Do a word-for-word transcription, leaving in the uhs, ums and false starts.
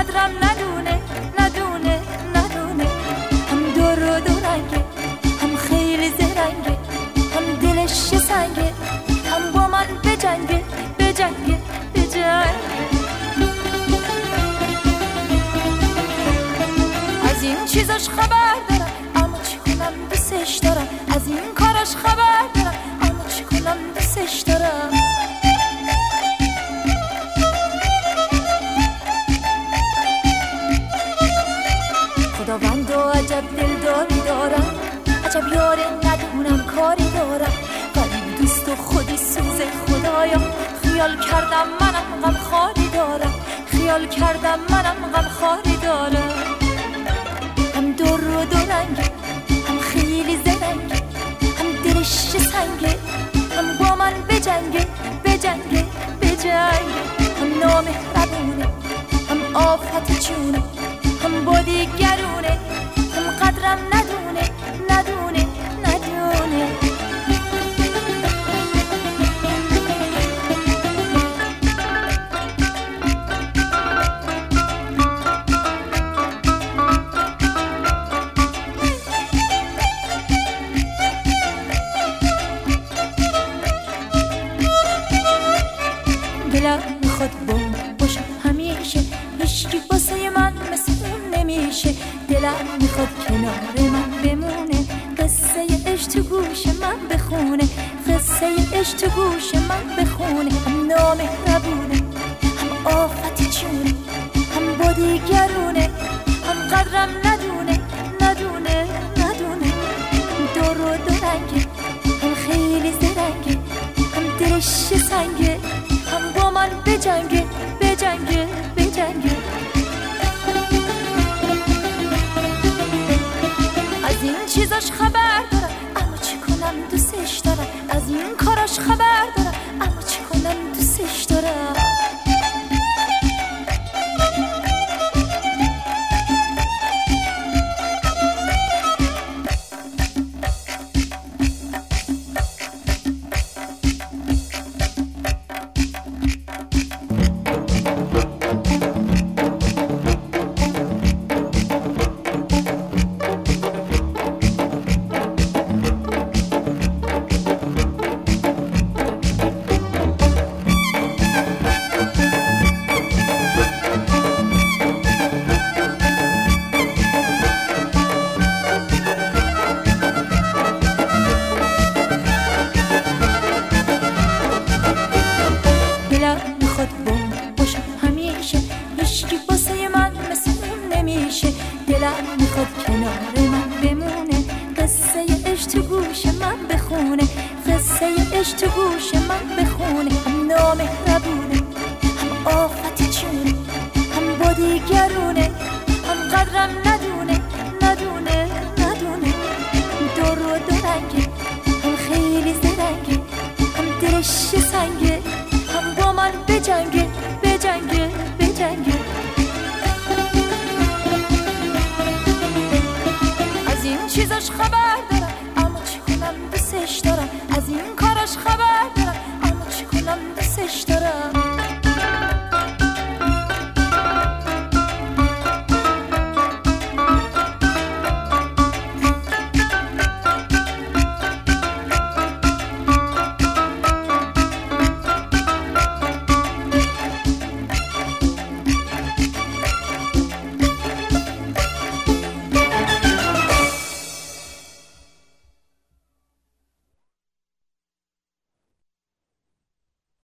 قدرم ندونه ندونه ندونه. هم دور و دورنگه، هم خیلی زرنگه، هم دلش سنگه، هم با من بجنگه بجنگه بجنگه. از این چیزاش خبر دارم اما چی کنم دوستش دارم. از این کاراش خبر دارم اما چی کنم دوستش دارم. خداوند و عجب دلداری دارم، عجب یاره ندونم کاری دارم. غریب دوست و خودی سوز خدایا، خیال کردم منم غم خاری دارم، خیال کردم منم غم خاری دارم. هم دور و دورنگه، هم خیلی زرنگه، هم دلش سنگه، هم با من بجنگه بجنگه بجنگه. هم نامهربونه، هم آفت جونه، هم با دیگرونه، هم قدرم ندونه ندونه ندونه. دلم میخواد بوم باشم همیشه، هیچکی واسه من مثل اون نمیشه. دلم میخواد کنار من بمونه، قصه عشق تو گوش من بخونه، قصه عشق تو گوش من بخونه. هم نامهربونه، هم آفت جونه، هم با دیگرونه، هم قدرم ندونه ندونه ندونه. دور و دورنگه، هم خیلی زرنگه، هم دلش سنگه، هم با من بجنگه بجنگه بجنگه. از این چیزاش خبر دارم اما چی کنم دوستش دارم. از این کاراش خبر دارم اما چی کنم دوستش دارم. چیزاش خبر دارم اما چی کنم دوستش دارم. از این کاراش خبر دارم اما چی کنم دوستش دارم.